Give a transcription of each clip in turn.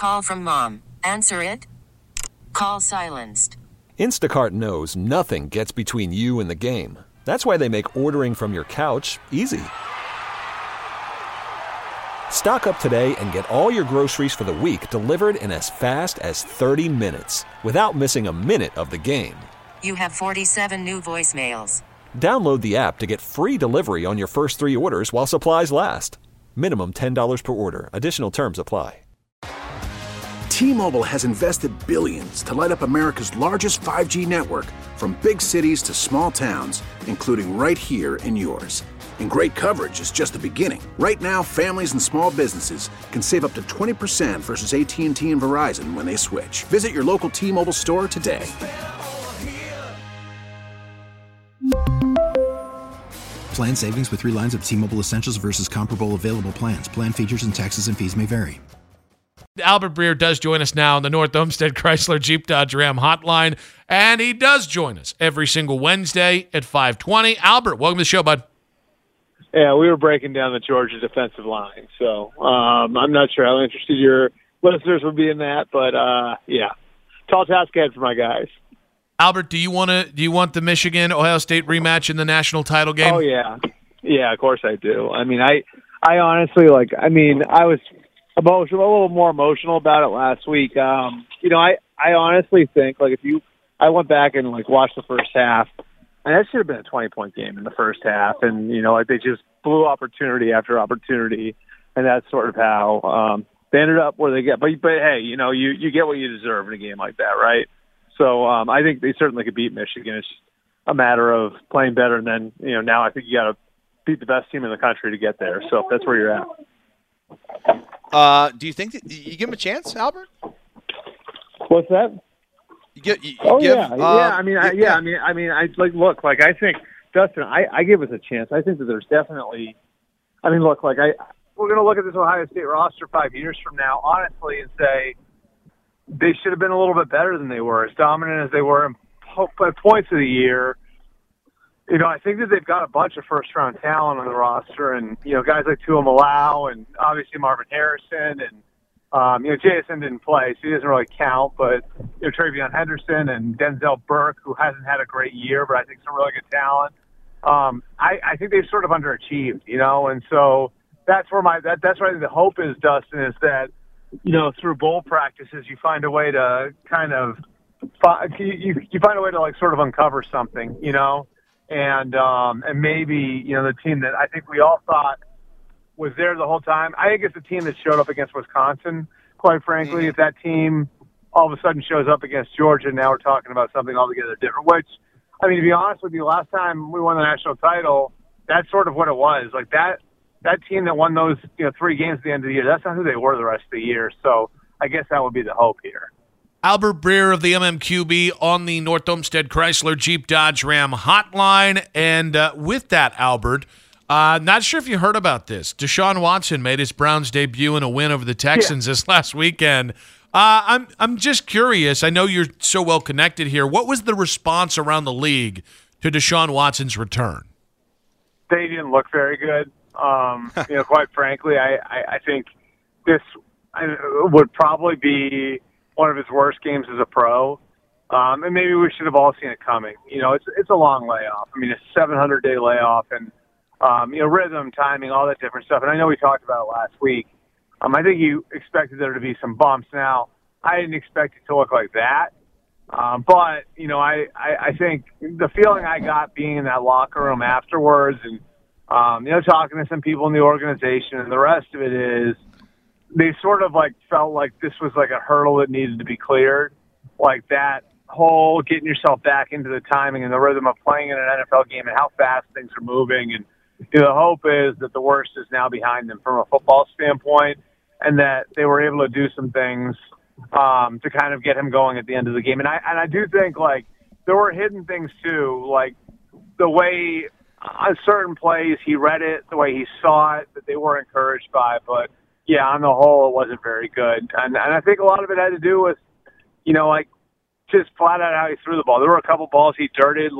Call from mom. Answer it. Call silenced. Instacart knows nothing gets between you and the game. That's why they make ordering from your couch easy. Stock up today and get all your groceries for the week delivered in as fast as 30 minutes without missing a minute of the game. You have 47 new voicemails. Download the app to get free delivery on your first 3 orders while supplies last. Minimum $10 per order. Additional terms apply. T-Mobile has invested billions to light up America's largest 5G network, from big cities to small towns, including right here in yours. And great coverage is just the beginning. Right now, families and small businesses can save up to 20% versus AT&T and Verizon when they switch. Visit your local T-Mobile store today. Plan savings with 3 lines of T-Mobile Essentials versus comparable available plans. Plan features and taxes and fees may vary. Albert Breer does join us now on the North Olmsted Chrysler Jeep Dodge Ram hotline, and he does join us every single Wednesday at 5:20. Albert, welcome to the show, bud. Yeah, we were breaking down the Georgia defensive line, so I'm not sure how interested your listeners would be in that, but yeah, tall task ahead for my guys. Albert, do you want the Michigan-Ohio State rematch in the national title game? Oh yeah, of course I do. I mean, I honestly I was a little more emotional about it last week. I honestly think I went back and watched the first half, and that should have been a 20-point game in the first half, and they just blew opportunity after opportunity, and that's sort of how they ended up where they get. But hey, you get what you deserve in a game like that, right? So I think they certainly could beat Michigan. It's just a matter of playing better, and then now I think you got to beat the best team in the country to get there. So that's where you're at. Do you think that you give him a chance, Albert? What's that? I think Dustin, I give us a chance. I think that there's definitely. We're going to look at this Ohio State roster 5 years from now, honestly, and say they should have been a little bit better than they were, as dominant as they were in points of the year. I think that they've got a bunch of first-round talent on the roster, and guys like Tua Malau and obviously Marvin Harrison, and Jason didn't play, so he doesn't really count. But Travion Henderson and Denzel Burke, who hasn't had a great year, but I think some really good talent. I think they've sort of underachieved, and so that's where that's where I think the hope is, Dustin, is that through bowl practices you find a way to kind of you find a way to sort of uncover something, and maybe the team that I think we all thought was there the whole time. I think it's the team that showed up against Wisconsin, quite frankly. If that team all of a sudden shows up against Georgia, now we're talking about something altogether different, which, to be honest with you, last time we won the national title, that's sort of what it was. That team that won those 3 games at the end of the year, that's not who they were the rest of the year. So I guess that would be the hope here. Albert Breer of the MMQB on the North Olmsted Chrysler Jeep Dodge Ram hotline. And with that, Albert, not sure if you heard about this. Deshaun Watson made his Browns debut in a win over the Texans this last weekend. I'm just curious. I know you're so well connected here. What was the response around the league to Deshaun Watson's return? They didn't look very good. Quite frankly, I think this would probably be one of his worst games as a pro. And maybe we should have all seen it coming. It's a long layoff. A 700-day layoff, and rhythm, timing, all that different stuff. And I know we talked about it last week. I think you expected there to be some bumps. Now, I didn't expect it to look like that. But I think the feeling I got being in that locker room afterwards, and talking to some people in the organization, and the rest of it is, they sort of felt like this was a hurdle that needed to be cleared. That whole getting yourself back into the timing and the rhythm of playing in an NFL game and how fast things are moving. And the hope is that the worst is now behind them from a football standpoint, and that they were able to do some things to kind of get him going at the end of the game. And I do think there were hidden things too, the way on certain plays he read it, the way he saw it, that they were encouraged by. But yeah, on the whole, it wasn't very good. And I think a lot of it had to do with, just flat out how he threw the ball. There were a couple balls he dirted.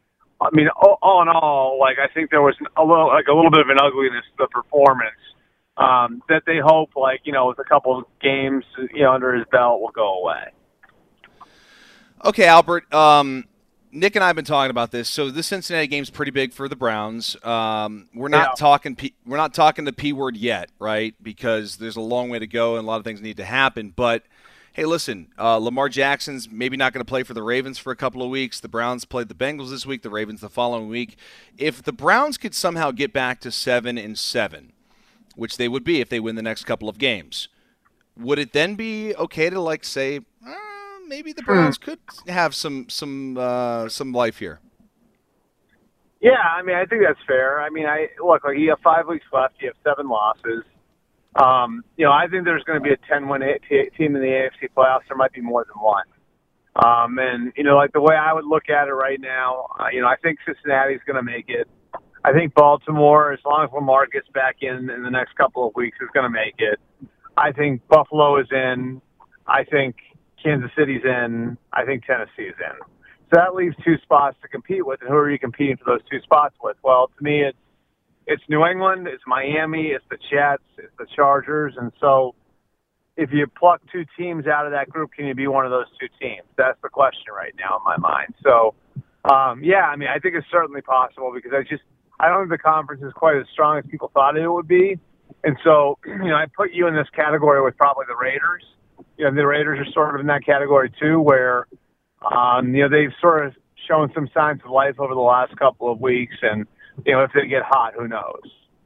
All in all, I think there was a little bit of an ugliness to the performance. that they hope, with a couple of games, under his belt will go away. Okay, Albert. Nick and I have been talking about this. So this Cincinnati game's pretty big for the Browns. We're not talking the P word yet, right? Because there's a long way to go and a lot of things need to happen. But hey, listen, Lamar Jackson's maybe not going to play for the Ravens for a couple of weeks. The Browns played the Bengals this week, the Ravens the following week. If the Browns could somehow get back to 7-7, which they would be if they win the next couple of games, would it then be okay to say, maybe the Browns could have some life here? Yeah, I think that's fair. You have 5 weeks left. You have 7 losses. I think there's going to be a 10-win team in the AFC playoffs. There might be more than one. The way I would look at it right now, I think Cincinnati's going to make it. I think Baltimore, as long as Lamar gets back in the next couple of weeks, is going to make it. I think Buffalo is in. I think Kansas City's in. I think Tennessee's in. So that leaves 2 spots to compete with. And who are you competing for those 2 spots with? Well, to me, it's New England, it's Miami, it's the Jets, it's the Chargers. And so if you pluck 2 teams out of that group, can you be one of those 2 teams? That's the question right now in my mind. So, I think it's certainly possible because I don't think the conference is quite as strong as people thought it would be. And so, I put you in this category with probably the Raiders. The Raiders are sort of in that category too, where, they've sort of shown some signs of life over the last couple of weeks. And, if they get hot, who knows?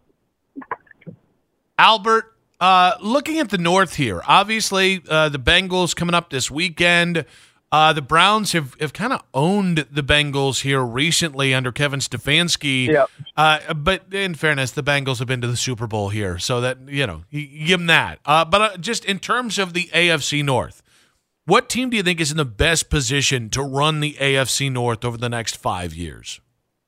Albert, looking at the North here, obviously the Bengals coming up this weekend. The Browns have kind of owned the Bengals here recently under Kevin Stefanski. Yep. But in fairness, the Bengals have been to the Super Bowl here, so that, you give them that. But just in terms of the AFC North, what team do you think is in the best position to run the AFC North over the next 5 years?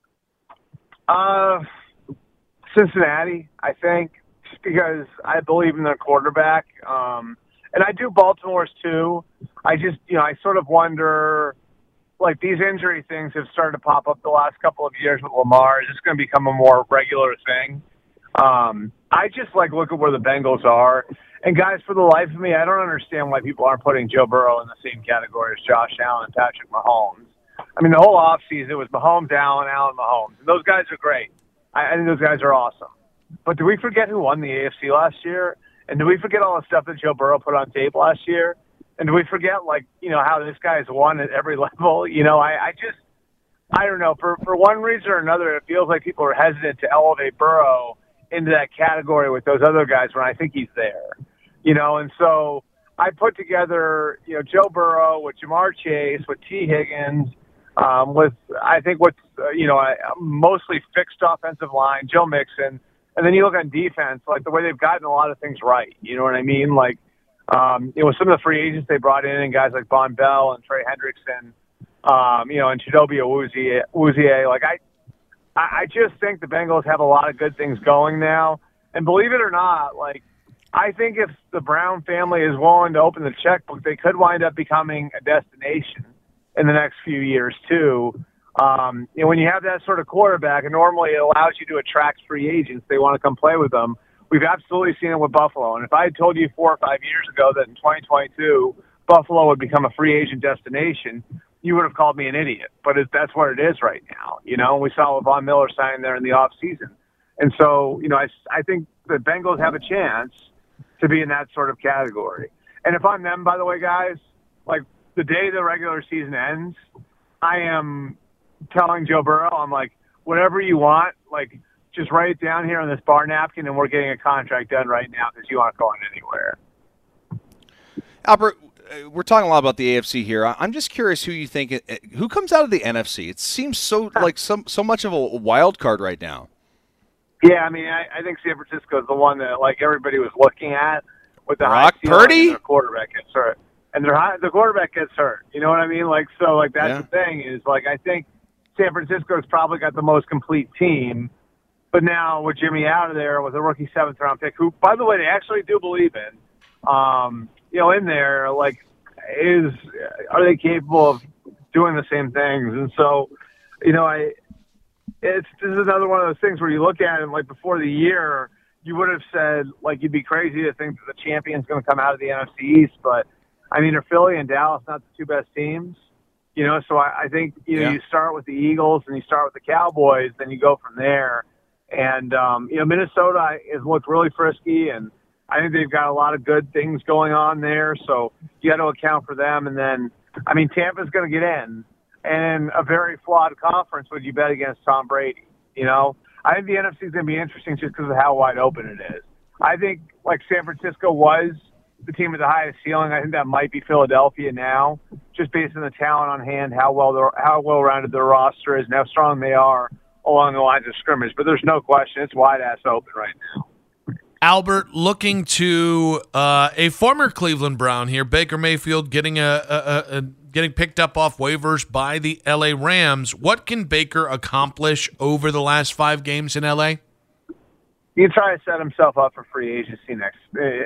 Cincinnati, I think, just because I believe in their quarterback. And I do Baltimore's too. I just, I sort of wonder, these injury things have started to pop up the last couple of years with Lamar. Is this going to become a more regular thing? I just look at where the Bengals are. And guys, for the life of me, I don't understand why people aren't putting Joe Burrow in the same category as Josh Allen and Patrick Mahomes. The whole offseason, it was Mahomes, Allen, Mahomes. And those guys are great. I think those guys are awesome. But do we forget who won the AFC last year? And do we forget all the stuff that Joe Burrow put on tape last year? And do we forget, how this guy's won at every level? I don't know. For one reason or another, it feels like people are hesitant to elevate Burrow into that category with those other guys when I think he's there. And so I put together, Joe Burrow with Jamar Chase, with T. Higgins, with I think what's, a mostly fixed offensive line, Joe Mixon. And then you look on defense, the way they've gotten a lot of things right. You know what I mean? With some of the free agents they brought in and guys like Von Bell and Trey Hendrickson, and Chidobe Awuzie. I just think the Bengals have a lot of good things going now. And believe it or not, I think if the Brown family is willing to open the checkbook, they could wind up becoming a destination in the next few years too. When you have that sort of quarterback, and normally it allows you to attract free agents, they want to come play with them. We've absolutely seen it with Buffalo. And if I had told you 4 or 5 years ago that in 2022 Buffalo would become a free agent destination, you would have called me an idiot. But that's what it is right now. We saw Von Miller signing there in the offseason. And so, I think the Bengals have a chance to be in that sort of category. And if I'm them, by the way, guys, the day the regular season ends, I am telling Joe Burrow, I'm whatever you want, just write it down here on this bar napkin, and we're getting a contract done right now because you aren't going anywhere. Albert, we're talking a lot about the AFC here. I'm just curious who you think who comes out of the NFC. It seems so so much of a wild card right now. Yeah, I think San Francisco is the one that everybody was looking at with the Brock high ceiling, Purdy. And their quarterback gets hurt, and the quarterback gets hurt. You know what I mean? That's the thing is I think San Francisco's probably got the most complete team. But now with Jimmy out of there with a rookie 7th-round pick, who, by the way, they actually do believe in, in there, are they capable of doing the same things? And so, this is another one of those things where you look at it, before the year, you would have said, like, you'd be crazy to think that the champion's going to come out of the NFC East, but I mean, are Philly and Dallas not the two best teams? You know, so I think, you know, you start with the Eagles and you start with the Cowboys, then you go from there. And, you know, Minnesota has looked really frisky, and I think they've got a lot of good things going on there. So you got to account for them. And then, I mean, Tampa's going to get in. And a very flawed conference would you bet against Tom Brady, you know? I think the NFC is going to be interesting just because of how wide open it is. I think, like, San Francisco was the team with the highest ceiling. I think that might be Philadelphia now, just based on the talent on hand, how well-rounded their roster is, and how strong they are along the lines of scrimmage. But there's no question, it's wide-ass open right now. Albert, looking to a former Cleveland Brown here, Baker Mayfield getting getting picked up off waivers by the LA Rams. What can Baker accomplish over the last 5 games in LA? He can try to set himself up for free agency next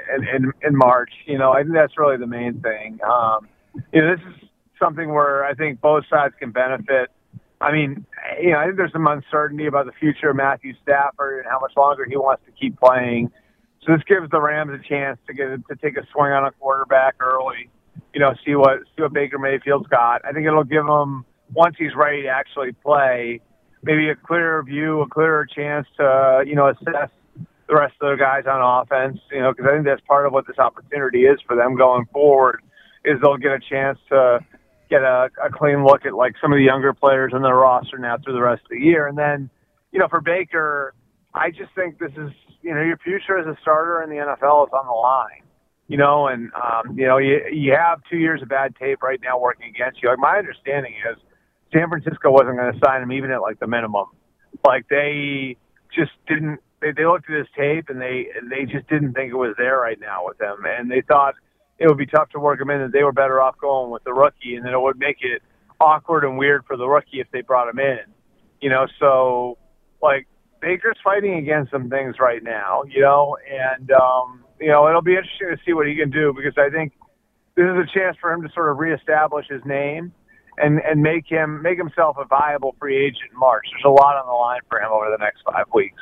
in March. You know, I think that's really the main thing. You know, this is something where I think both sides can benefit. I mean, you know, I think there's some uncertainty about the future of Matthew Stafford and how much longer he wants to keep playing. So this gives the Rams a chance to take a swing on a quarterback early. You know, see what Baker Mayfield's got. I think it'll give him, once he's ready to actually play, maybe a clearer view, a clearer chance to, you know, assess the rest of the guys on offense, you know, because I think that's part of what this opportunity is for them going forward, is they'll get a chance to get a clean look at, like, some of the younger players in their roster now through the rest of the year. And then, you know, for Baker, I just think this is, you know, your future as a starter in the NFL is on the line. You know, and, you know, you have 2 years of bad tape right now working against you. Like, my understanding is San Francisco wasn't going to sign him even at, like, the minimum. Like, they just didn't – they looked at his tape, and they just didn't think it was there right now with him. And they thought it would be tough to work him in, that they were better off going with the rookie, and then it would make it awkward and weird for the rookie if they brought him in. You know, so, like, Baker's fighting against some things right now, you know, and you know, it'll be interesting to see what he can do, because I think this is a chance for him to sort of reestablish his name and make himself a viable free agent in March. There's a lot on the line for him over the next 5 weeks.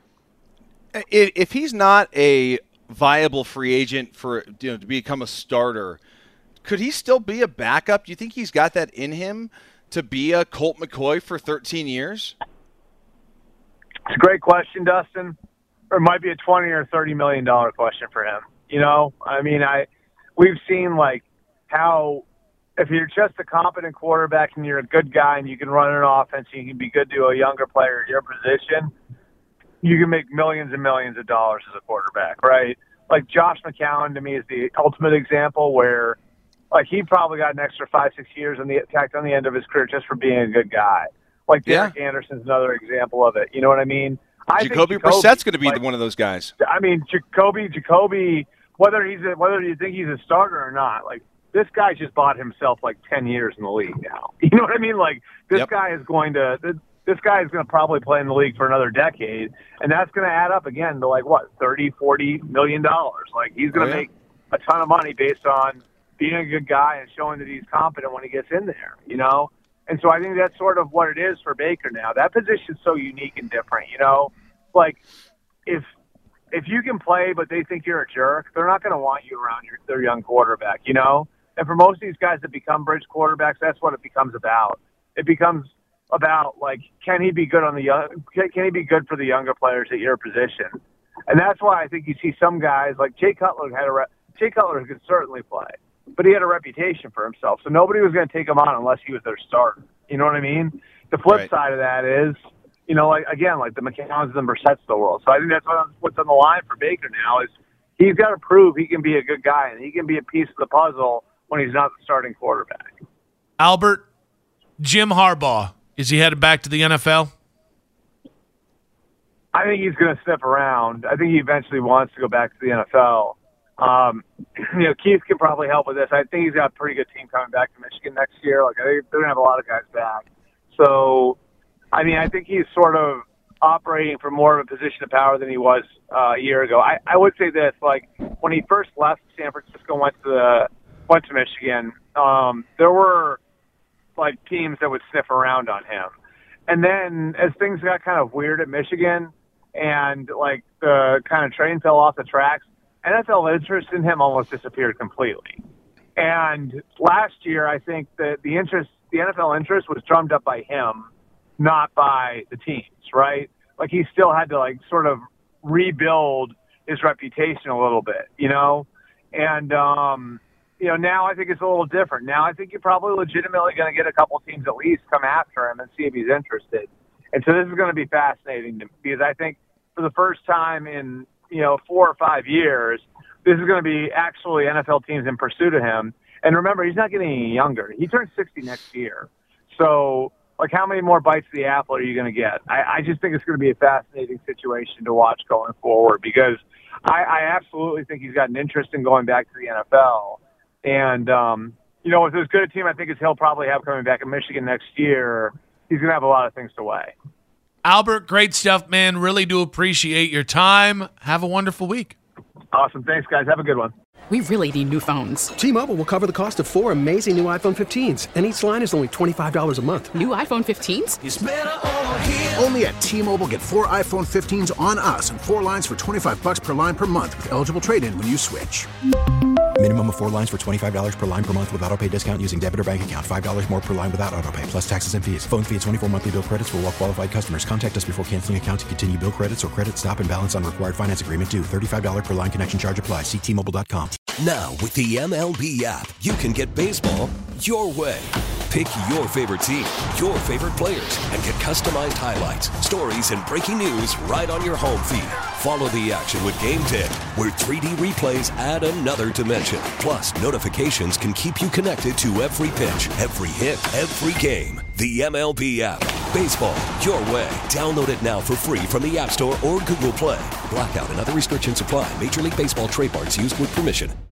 If he's not a viable free agent for, you know, to become a starter, could he still be a backup? Do you think he's got that in him to be a Colt McCoy for 13 years? It's a great question, Dustin. Or it might be a $20 or $30 million question for him. You know, I mean, we've seen, like, how if you're just a competent quarterback and you're a good guy and you can run an offense and you can be good to a younger player at your position, you can make millions and millions of dollars as a quarterback, right? Like, Josh McCown to me is the ultimate example where, like, he probably got an extra 5-6 years on the end of his career just for being a good guy. Like, Derek Anderson's another example of it. You know what I mean? Jacoby Brissett's going to be one of those guys. I mean, Jacoby, whether you think he's a starter or not, like, this guy just bought himself like 10 years in the league now. You know what I mean? Like, this guy is going to probably play in the league for another decade, and that's going to add up again to, like, what, $30-40 million. Like, he's going to make a ton of money based on being a good guy and showing that he's competent when he gets in there, you know? And so I think that's sort of what it is for Baker now. That position's so unique and different, you know? Like, if you can play but they think you're a jerk, they're not going to want you around their young quarterback, you know? And for most of these guys that become bridge quarterbacks, that's what it becomes about. It becomes about, like, can he be good can he be good for the younger players at your position? And that's why I think you see some guys like Jay Cutler Jay Cutler could certainly play, but he had a reputation for himself, so nobody was going to take him on unless he was their starter. You know what I mean? The flip side of that is, you know, like, again, like the McCowns and Brissetts of the world. So I think that's what's on the line for Baker now, is he's got to prove he can be a good guy and he can be a piece of the puzzle when he's not the starting quarterback. Albert, Jim Harbaugh, is he headed back to the NFL? I think he's going to sniff around. I think he eventually wants to go back to the NFL. You know, Keith can probably help with this. I think he's got a pretty good team coming back to Michigan next year. Like, I think they're going to have a lot of guys back. So, I mean, I think he's sort of operating from more of a position of power than he was a year ago. I would say this, like, when he first left San Francisco and went to Michigan, there were, like, teams that would sniff around on him. And then as things got kind of weird at Michigan, and like the kind of train fell off the tracks, NFL interest in him almost disappeared completely. And last year, I think that the NFL interest was drummed up by him, not by the teams, right? Like he still had to like sort of rebuild his reputation a little bit, you know? And, you know, now I think it's a little different. Now I think you're probably legitimately going to get a couple teams at least come after him and see if he's interested. And so this is going to be fascinating because I think for the first time in, 4 or 5 years, this is going to be actually NFL teams in pursuit of him. And remember, he's not getting any younger. He turns 60 next year. So, like, how many more bites of the apple are you going to get? I just think it's going to be a fascinating situation to watch going forward because I absolutely think he's got an interest in going back to the NFL. And, with as good a team I think as he'll probably have coming back in Michigan next year, he's going to have a lot of things to weigh. Albert, great stuff, man. Really do appreciate your time. Have a wonderful week. Awesome. Thanks, guys. Have a good one. We really need new phones. T-Mobile will cover the cost of 4 amazing new iPhone 15s, and each line is only $25 a month. New iPhone 15s? It's better over here. Only at T-Mobile, get 4 iPhone 15s on us and 4 lines for $25 per line per month with eligible trade-in when you switch. Minimum of 4 lines for $25 per line per month with autopay discount using debit or bank account. $5 more per line without autopay, plus taxes and fees. Phone fee at 24 monthly bill credits for well-qualified customers. Contact us before canceling account to continue bill credits or credit stop and balance on required finance agreement due. $35 per line connection charge applies. See T-Mobile.com. Now, with the MLB app, you can get baseball your way. Pick your favorite team, your favorite players, and get customized highlights, stories, and breaking news right on your home feed. Follow the action with Game Day, where 3D replays add another dimension. Plus, notifications can keep you connected to every pitch, every hit, every game. The MLB app. Baseball your way. Download it now for free from the App Store or Google Play. Blackout and other restrictions apply. Major League Baseball trademarks used with permission.